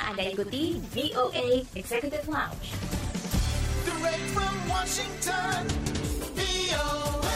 Anda ikuti VOA Executive Lounge. Direct from Washington, VOA.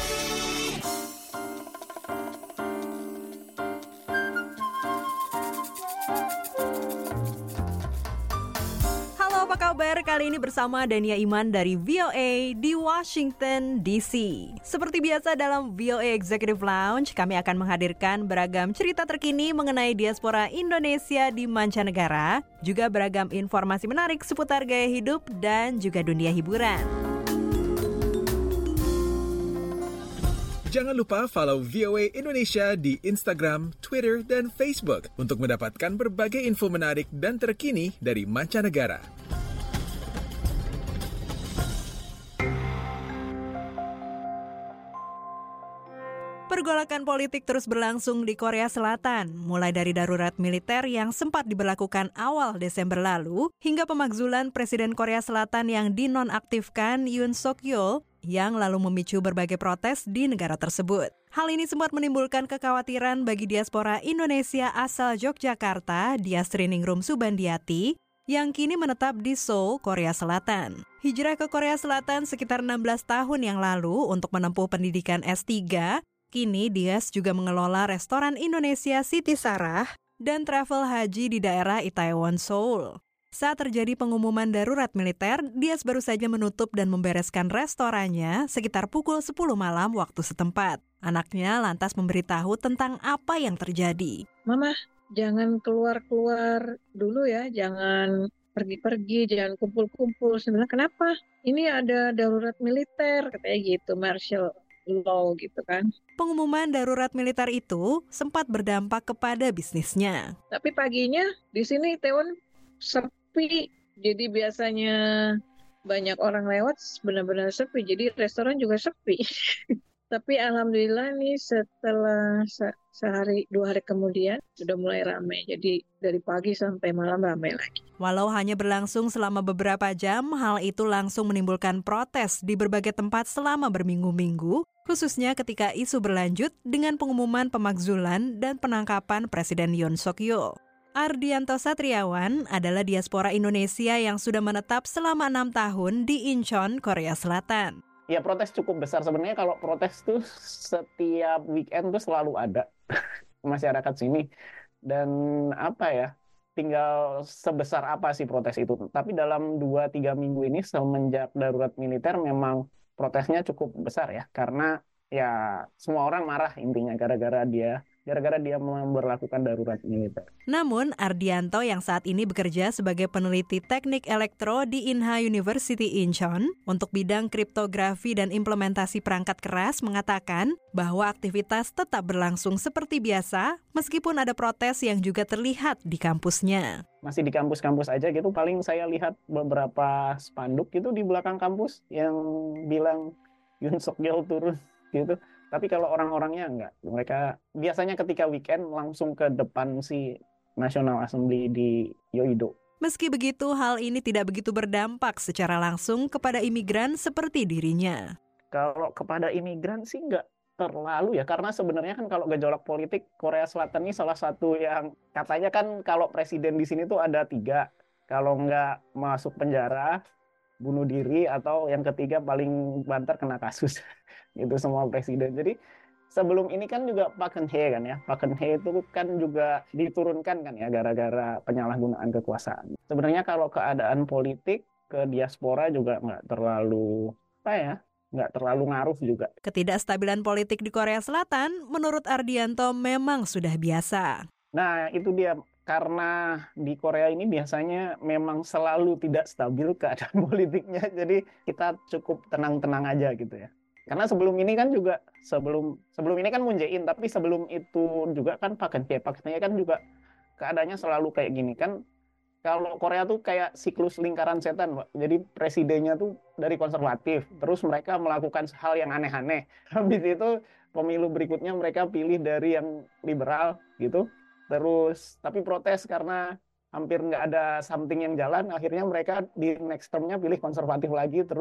Halo, apa kabar? Kali ini bersama Dania Iman dari VOA di Washington DC. Seperti biasa dalam VOA Executive Lounge, kami akan menghadirkan beragam cerita terkini mengenai diaspora Indonesia di mancanegara, juga beragam informasi menarik seputar gaya hidup dan juga dunia hiburan. Jangan lupa follow VOA Indonesia di Instagram, Twitter, dan Facebook untuk mendapatkan berbagai info menarik dan terkini dari mancanegara. Pergolakan politik terus berlangsung di Korea Selatan, mulai dari darurat militer yang sempat diberlakukan awal Desember lalu, hingga pemakzulan Presiden Korea Selatan yang dinonaktifkan Yoon Suk Yeol, yang lalu memicu berbagai protes di negara tersebut. Hal ini sempat menimbulkan kekhawatiran bagi diaspora Indonesia asal Yogyakarta, Diastriningrum Subandiati, yang kini menetap di Seoul, Korea Selatan. Hijrah ke Korea Selatan sekitar 16 tahun yang lalu untuk menempuh pendidikan S3, kini Dias juga mengelola restoran Indonesia Siti Sarah dan travel haji di daerah Itaewon, Seoul. Saat terjadi pengumuman darurat militer, Dias baru saja menutup dan membereskan restorannya sekitar pukul 10 malam waktu setempat. Anaknya lantas memberitahu tentang apa yang terjadi. Mama, jangan keluar-keluar dulu ya, jangan pergi-pergi, jangan kumpul-kumpul. Sebenarnya kenapa? Ini ada darurat militer, katanya gitu, martial law gitu kan. Pengumuman darurat militer itu sempat berdampak kepada bisnisnya. Tapi paginya di sini Taiwan sepi, jadi biasanya banyak orang lewat, benar-benar sepi, jadi restoran juga sepi. Tapi alhamdulillah nih setelah sehari 2 hari kemudian sudah mulai ramai, jadi dari pagi sampai malam ramai lagi. Walau hanya berlangsung selama beberapa jam, hal itu langsung menimbulkan protes di berbagai tempat selama berminggu-minggu, khususnya ketika isu berlanjut dengan pengumuman pemakzulan dan penangkapan Presiden Yoon Suk Yeol. Ardianto Satriawan adalah diaspora Indonesia yang sudah menetap selama 6 tahun di Incheon, Korea Selatan. Ya, protes cukup besar. Sebenarnya kalau protes tuh setiap weekend tuh selalu ada masyarakat sini. Dan apa ya, tinggal sebesar apa sih protes itu. Tapi dalam 2-3 minggu ini semenjak darurat militer memang protesnya cukup besar ya. Karena ya semua orang marah intinya gara-gara dia memberlakukan darurat militer. Namun, Ardianto yang saat ini bekerja sebagai peneliti teknik elektro di Inha University Incheon untuk bidang kriptografi dan implementasi perangkat keras mengatakan bahwa aktivitas tetap berlangsung seperti biasa meskipun ada protes yang juga terlihat di kampusnya. Masih di kampus-kampus aja gitu, paling saya lihat beberapa spanduk gitu di belakang kampus yang bilang Yoon Suk Yeol turun gitu. Tapi kalau orang-orangnya enggak. Mereka biasanya ketika weekend langsung ke depan si National Assembly di Yoido. Meski begitu, hal ini tidak begitu berdampak secara langsung kepada imigran seperti dirinya. Kalau kepada imigran sih enggak terlalu ya. Karena sebenarnya kan kalau gejolak politik, Korea Selatan ini salah satu yang katanya kan kalau presiden di sini tuh ada 3. Kalau enggak masuk penjara, bunuh diri, atau yang ketiga paling banter kena kasus. Itu semua presiden. Jadi sebelum ini kan juga Park Geun-hye kan ya. Park Geun-hye itu kan juga diturunkan kan ya gara-gara penyalahgunaan kekuasaan. Sebenarnya kalau keadaan politik ke diaspora juga nggak terlalu ngaruh juga. Ketidakstabilan politik di Korea Selatan menurut Ardianto memang sudah biasa. Nah, itu dia. Karena di Korea ini biasanya memang selalu tidak stabil keadaan politiknya. Jadi kita cukup tenang-tenang aja gitu ya. Karena sebelum ini kan juga, sebelum ini kan Moon Jae-in, tapi sebelum itu juga kan Park Geun-hye kan juga keadaannya selalu kayak gini kan. Kalau Korea tuh kayak siklus lingkaran setan, Pak. Jadi presidennya tuh dari konservatif, terus mereka melakukan hal yang aneh-aneh. Habis itu pemilu berikutnya mereka pilih dari yang liberal gitu. Terus tapi protes karena hampir nggak ada something yang jalan, akhirnya mereka di next term-nya pilih konservatif lagi, terus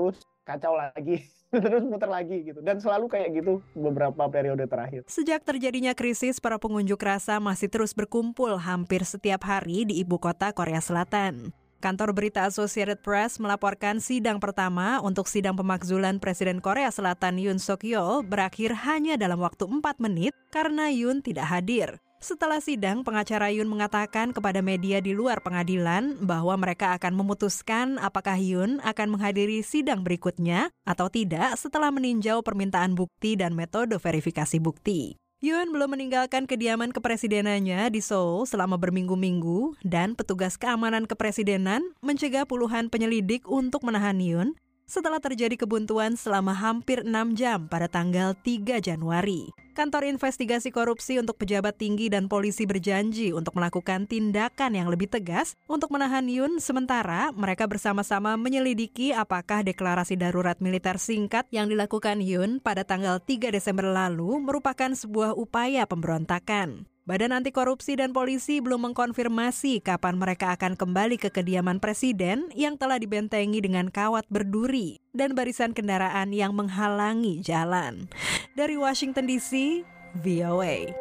kacau lagi, terus muter lagi gitu. Dan selalu kayak gitu beberapa periode terakhir. Sejak terjadinya krisis, para pengunjuk rasa masih terus berkumpul hampir setiap hari di ibu kota Korea Selatan. Kantor berita Associated Press melaporkan sidang pertama untuk sidang pemakzulan Presiden Korea Selatan Yoon Suk Yeol berakhir hanya dalam waktu 4 menit karena Yoon tidak hadir. Setelah sidang, pengacara Yoon mengatakan kepada media di luar pengadilan bahwa mereka akan memutuskan apakah Yoon akan menghadiri sidang berikutnya atau tidak setelah meninjau permintaan bukti dan metode verifikasi bukti. Yoon belum meninggalkan kediaman kepresidenannya di Seoul selama berminggu-minggu dan petugas keamanan kepresidenan mencegah puluhan penyelidik untuk menahan Yoon setelah terjadi kebuntuan selama hampir 6 jam pada tanggal 3 Januari. Kantor Investigasi Korupsi untuk Pejabat Tinggi dan Polisi berjanji untuk melakukan tindakan yang lebih tegas untuk menahan Yoon, sementara mereka bersama-sama menyelidiki apakah deklarasi darurat militer singkat yang dilakukan Yoon pada tanggal 3 Desember lalu merupakan sebuah upaya pemberontakan. Badan Anti Korupsi dan Polisi belum mengkonfirmasi kapan mereka akan kembali ke kediaman presiden yang telah dibentengi dengan kawat berduri dan barisan kendaraan yang menghalangi jalan. Dari Washington DC, VOA.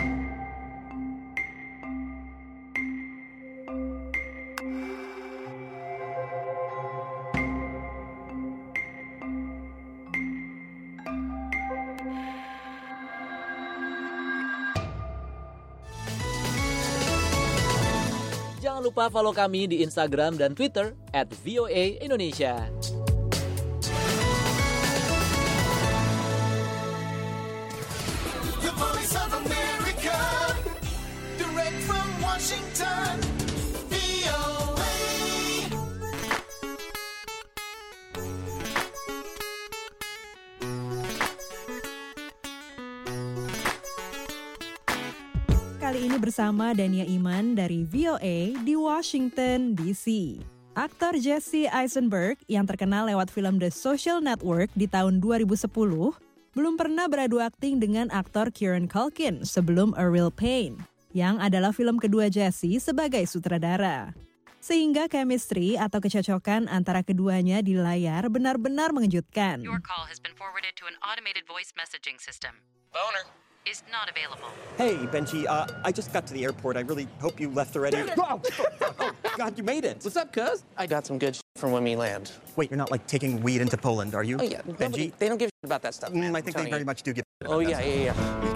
Jangan lupa follow kami di Instagram dan Twitter @VOA_Indonesia. The Voice of America, direct from Washington, VOA. Kali ini bersama Dania Iman dari VOA di Washington, D.C. Aktor Jesse Eisenberg yang terkenal lewat film The Social Network di tahun 2010 belum pernah beradu akting dengan aktor Kieran Culkin sebelum A Real Pain, yang adalah film kedua Jesse sebagai sutradara. Sehingga chemistry atau kecocokan antara keduanya di layar benar-benar mengejutkan. Your call has been forwarded to an automated voice messaging system. Boner. Is not available. Hey, Benji, I just got to the airport. I really hope you left already. Oh, God, you made it. What's up, cuz? I got some good from when we land. Wait, you're not like taking weed into Poland, are you? Oh, yeah. Benji? They don't give a shit about that stuff, man. I think they very much do give a shit Oh, about that yeah.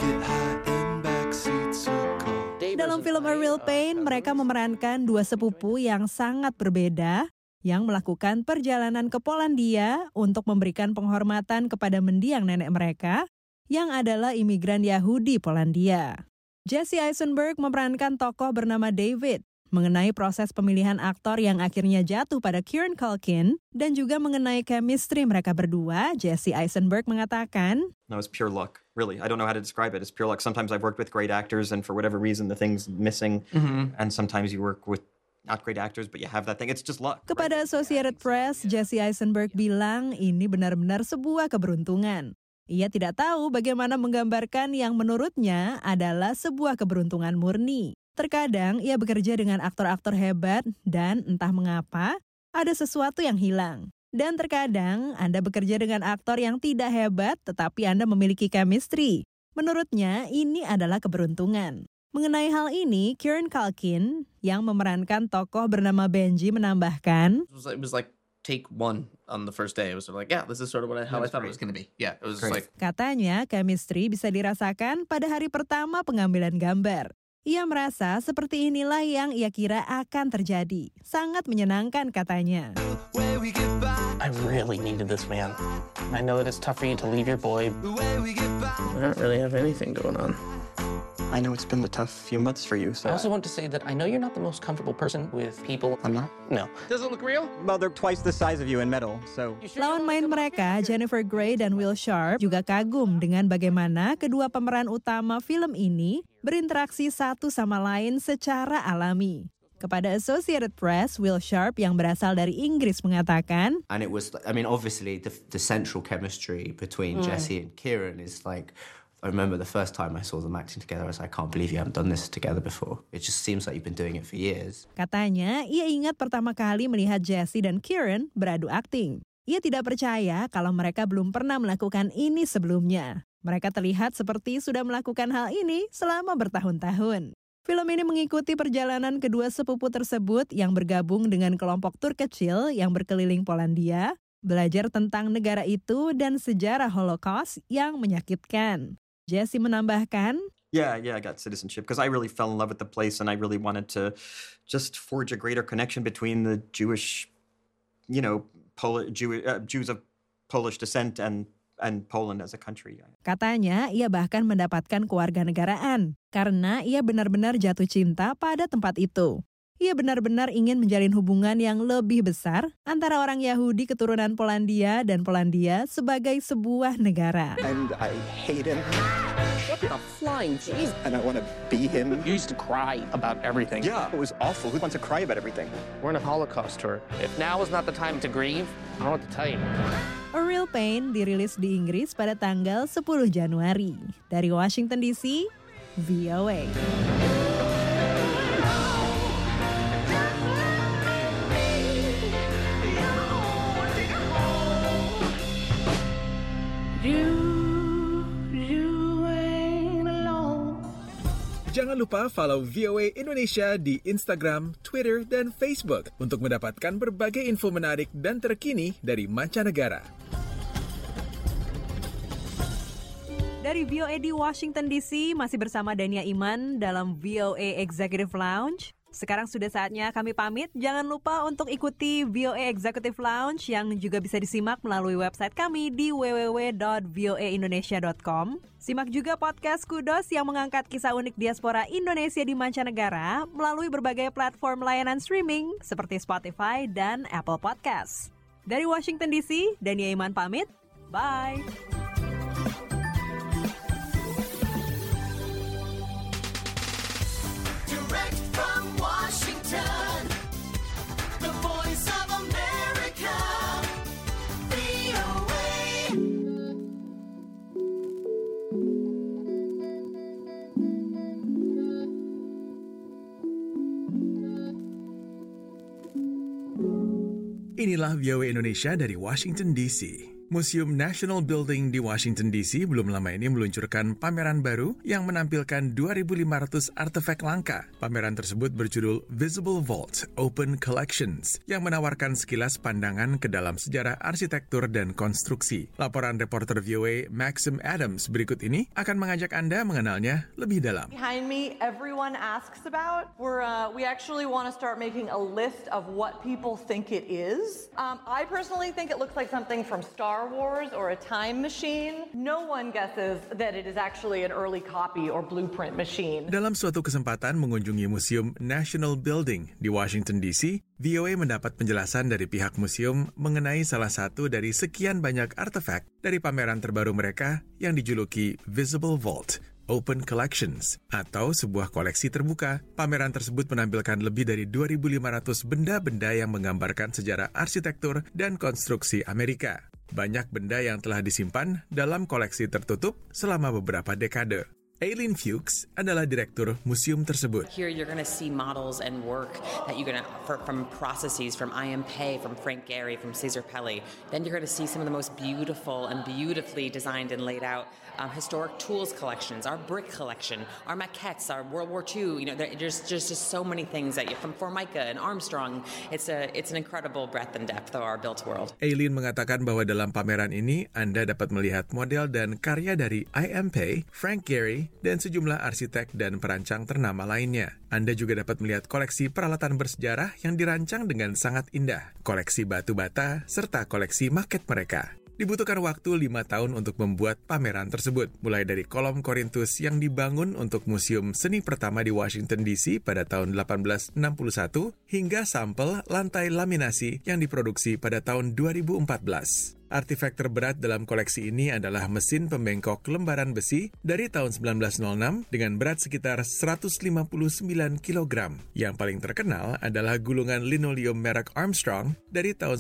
Dalam film A Real Pain, mereka memerankan dua sepupu yang sangat berbeda yang melakukan perjalanan ke Polandia untuk memberikan penghormatan kepada mendiang nenek mereka yang adalah imigran Yahudi Polandia. Jesse Eisenberg memerankan tokoh bernama David, mengenai proses pemilihan aktor yang akhirnya jatuh pada Kieran Culkin, dan juga mengenai chemistry mereka berdua. Jesse Eisenberg mengatakan, That was pure luck, really. I don't know how to describe it. It's pure luck. Sometimes I've worked with great actors, and for whatever reason, the thing's missing. And sometimes you work with not great actors, but you have that thing. It's just luck. Kepada Associated Press, Jesse Eisenberg bilang ini benar-benar sebuah keberuntungan. Ia tidak tahu bagaimana menggambarkan yang menurutnya adalah sebuah keberuntungan murni. Terkadang ia bekerja dengan aktor-aktor hebat dan entah mengapa ada sesuatu yang hilang. Dan terkadang Anda bekerja dengan aktor yang tidak hebat tetapi Anda memiliki chemistry. Menurutnya ini adalah keberuntungan. Mengenai hal ini, Kieran Culkin yang memerankan tokoh bernama Benji menambahkan, It was like take one on the first day. It was sort of like, yeah, this is sort of how I thought it was going to be. Yeah, it was like... Katanya chemistry bisa dirasakan pada hari pertama pengambilan gambar. Ia merasa seperti inilah yang ia kira akan terjadi. Sangat menyenangkan katanya. I really needed this, man. I know that it's tough for you to leave your boy. I don't really have anything going on. I know it's been a tough few months for you, so... I also want to say that I know you're not the most comfortable person with people. I'm not? No. Does it look real? Well, they're twice the size of you in metal, so... Lawan main mereka, Jennifer Grey dan Will Sharp, juga kagum dengan bagaimana kedua pemeran utama film ini berinteraksi satu sama lain secara alami. Kepada Associated Press, Will Sharp yang berasal dari Inggris mengatakan, And it was, I mean, obviously the central chemistry between Jesse and Kieran is like, I remember the first time I saw them acting together, I was like, I can't believe you haven't done this together before. It just seems like you've been doing it for years. Katanya, ia ingat pertama kali melihat Jesse dan Kieran beradu akting. Ia tidak percaya kalau mereka belum pernah melakukan ini sebelumnya. Mereka terlihat seperti sudah melakukan hal ini selama bertahun-tahun. Film ini mengikuti perjalanan kedua sepupu tersebut yang bergabung dengan kelompok tur kecil yang berkeliling Polandia, belajar tentang negara itu dan sejarah Holocaust yang menyakitkan. Jesse menambahkan, Yeah, I got citizenship because I really fell in love with the place and I really wanted to just forge a greater connection between the Jewish, Jews of Polish descent and Poland as a country. Katanya ia bahkan mendapatkan kewarganegaraan karena ia benar-benar jatuh cinta pada tempat itu. Ia benar-benar ingin menjalin hubungan yang lebih besar antara orang Yahudi keturunan Polandia dan Polandia sebagai sebuah negara. And I hate him. What the flying jeez? And I want to be him. You used to cry about everything. Yeah, it was awful. Who wants to cry about everything? We're in a Holocaust tour. If now is not the time to grieve, I don't know what to tell you. A Real Pain dirilis di Inggris pada tanggal 10 Januari. Dari Washington DC, VOA. Jangan lupa follow VOA Indonesia di Instagram, Twitter, dan Facebook untuk mendapatkan berbagai info menarik dan terkini dari mancanegara. Dari VOA di Washington DC, masih bersama Dania Iman dalam VOA Executive Lounge. Sekarang sudah saatnya kami pamit. Jangan lupa untuk ikuti VOA Executive Lounge yang juga bisa disimak melalui website kami di www.voaindonesia.com. Simak juga podcast Kudos yang mengangkat kisah unik diaspora Indonesia di mancanegara melalui berbagai platform layanan streaming seperti Spotify dan Apple Podcasts. Dari Washington DC, Dania Iman pamit. Bye! The Voice of America, VOA. Inilah VOA Indonesia dari Washington DC. Museum National Building di Washington DC belum lama ini meluncurkan pameran baru yang menampilkan 2.500 artefak langka. Pameran tersebut berjudul Visible Vault Open Collections yang menawarkan sekilas pandangan ke dalam sejarah arsitektur dan konstruksi. Laporan reporter VOA Maxim Adams berikut ini akan mengajak Anda mengenalnya lebih dalam. Behind me, everyone asks about. We actually want to start making a list of what people think it is. I personally think it looks like something from Star Wars or a time machine. No one guesses that it is actually an early copy or blueprint machine. Dalam suatu kesempatan mengunjungi Museum National Building di Washington DC, VOA mendapat penjelasan dari pihak museum mengenai salah satu dari sekian banyak artefak dari pameran terbaru mereka yang dijuluki Visible Vault Open Collections, atau sebuah koleksi terbuka. Pameran tersebut menampilkan lebih dari 2.500 benda-benda yang menggambarkan sejarah arsitektur dan konstruksi Amerika. Banyak benda yang telah disimpan dalam koleksi tertutup selama beberapa dekade. Aileen Fuchs adalah direktur museum tersebut. Here you're going to see models and work that you're going to from processes from I.M. Pei, from Frank Gehry, from Cesar Pelli. Then you're going to see some of the most beautiful and beautifully designed and laid out historic tools collections, our brick collection, our maquettes, our World War II. You know, there's just so many things that from Formica and Armstrong. It's an incredible breadth and depth of our built world. Aileen mengatakan bahwa dalam pameran ini Anda dapat melihat model dan karya dari I.M. Pei, Frank Gehry, dan sejumlah arsitek dan perancang ternama lainnya. Anda juga dapat melihat koleksi peralatan bersejarah yang dirancang dengan sangat indah, koleksi batu bata, serta koleksi maket mereka. Dibutuhkan waktu 5 tahun untuk membuat pameran tersebut, mulai dari kolom Korintus yang dibangun untuk museum seni pertama di Washington DC pada tahun 1861, hingga sampel lantai laminasi yang diproduksi pada tahun 2014. Artefak terberat dalam koleksi ini adalah mesin pembengkok lembaran besi dari tahun 1906 dengan berat sekitar 159 kg. Yang paling terkenal adalah gulungan linoleum merek Armstrong dari tahun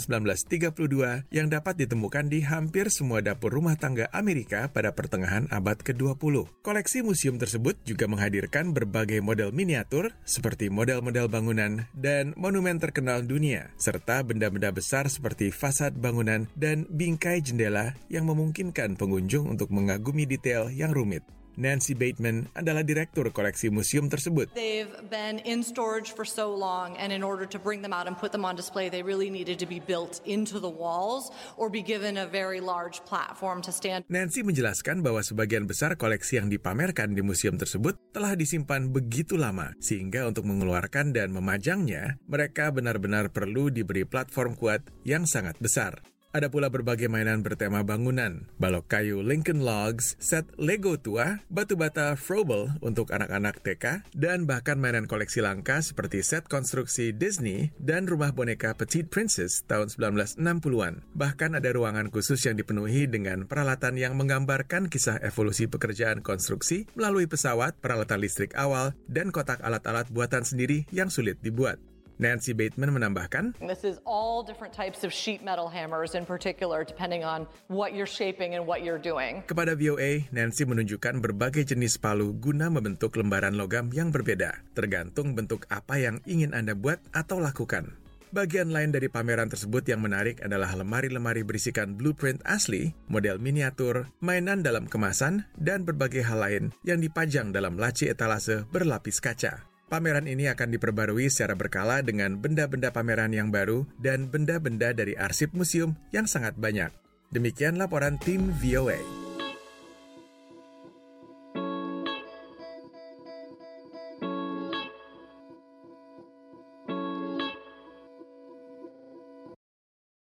1932 yang dapat ditemukan di hampir semua dapur rumah tangga Amerika pada pertengahan abad ke-20. Koleksi museum tersebut juga menghadirkan berbagai model miniatur seperti model-model bangunan dan monumen terkenal dunia, serta benda-benda besar seperti fasad bangunan dan bingkai jendela yang memungkinkan pengunjung untuk mengagumi detail yang rumit. Nancy Bateman adalah direktur koleksi museum tersebut. They've been in storage for so long, and in order to bring them out and put them on display, they really needed to be built into the walls or be given a very large platform to stand. Nancy menjelaskan bahwa sebagian besar koleksi yang dipamerkan di museum tersebut telah disimpan begitu lama, sehingga untuk mengeluarkan dan memajangnya, mereka benar-benar perlu diberi platform kuat yang sangat besar. Ada pula berbagai mainan bertema bangunan, balok kayu Lincoln Logs, set Lego tua, batu bata Frobel untuk anak-anak TK, dan bahkan mainan koleksi langka seperti set konstruksi Disney dan rumah boneka Petite Princess tahun 1960-an. Bahkan ada ruangan khusus yang dipenuhi dengan peralatan yang menggambarkan kisah evolusi pekerjaan konstruksi melalui pesawat, peralatan listrik awal, dan kotak alat-alat buatan sendiri yang sulit dibuat. Nancy Bateman menambahkan, This is all different types of sheet metal hammers in particular, depending on what you're shaping and what you're doing. Kepada VOA, Nancy menunjukkan berbagai jenis palu guna membentuk lembaran logam yang berbeda, tergantung bentuk apa yang ingin Anda buat atau lakukan. Bagian lain dari pameran tersebut yang menarik adalah lemari-lemari berisikan blueprint asli, model miniatur, mainan dalam kemasan, dan berbagai hal lain yang dipajang dalam laci etalase berlapis kaca. Pameran ini akan diperbarui secara berkala dengan benda-benda pameran yang baru dan benda-benda dari arsip museum yang sangat banyak. Demikian laporan tim VOA.